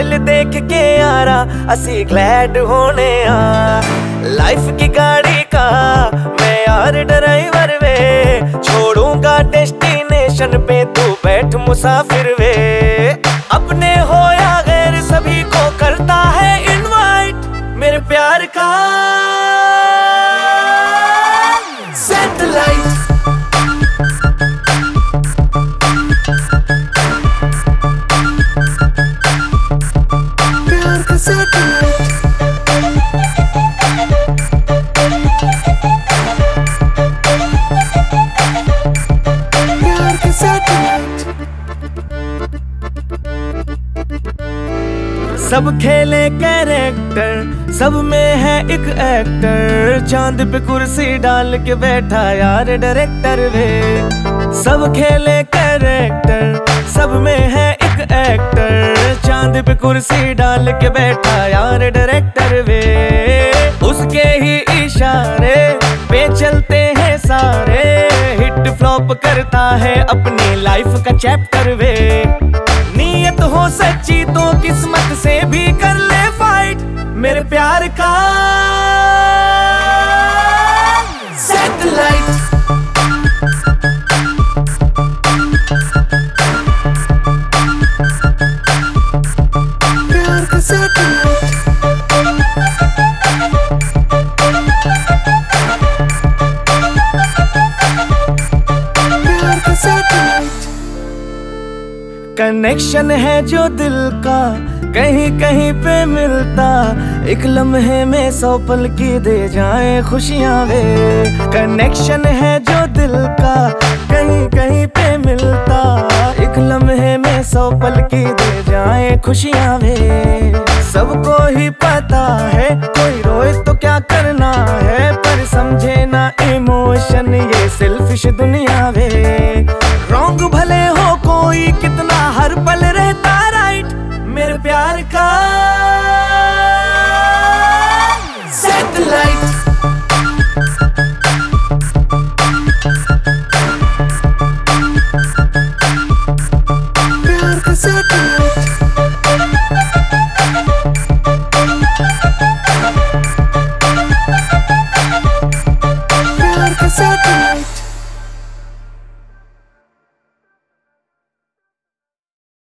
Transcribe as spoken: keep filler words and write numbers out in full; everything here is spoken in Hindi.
स्माइल देख के यारा असी ग्लैड होने आ। लाइफ की गाड़ी का मैं यार ड्राइवर वे, छोड़ूंगा डेस्टिनेशन पे तू बैठ मुसाफिर वे। अपने हो या गैर सभी को करता है इनवाइट मेरे प्यार का सैटेलाइट। प्यार का सैटेलाइट, प्यार का सैटेलाइट। सब खेले कैरेक्टर, सब में है एक एक्टर, चांद पे कुर्सी डाल के बैठा यार डायरेक्टर वे। सब खेले कैरेक्टर, सब में है एक एक्टर, चांद पे कुर्सी डाल के बैठा यार डायरेक्टर वे। उसके ही इशारे पे चलते हैं सारे, हिट फ्लॉप करता है अपनी लाइफ का चैप्टर वे। नीयत हो सच्ची तो किस्मत से भी कर ले फाइट मेरे प्यार का सैटेलाइट। प्यार का सैटेलाइट, प्यार का सैटेलाइट। कनेक्शन है जो दिल का कहीं कहीं पे मिलता, एक लम्हे में सौ पल की दे जाए खुशियां वे। कनेक्शन है जो दिल का कहीं कहीं पे मिलता, एक लम्हे में सौ पल की दे जाए खुशियां वे। सबको ही पता है कोई रोए तो क्या करना है, पर समझे ना इमोशन ये सेल्फिश दुनिया वे। रॉन्ग भले हो कोई कितना हर पल रहता राइट मेरे प्यार का सैटेलाइट। प्यार का सैटेलाइट, प्यार का सैटेलाइट।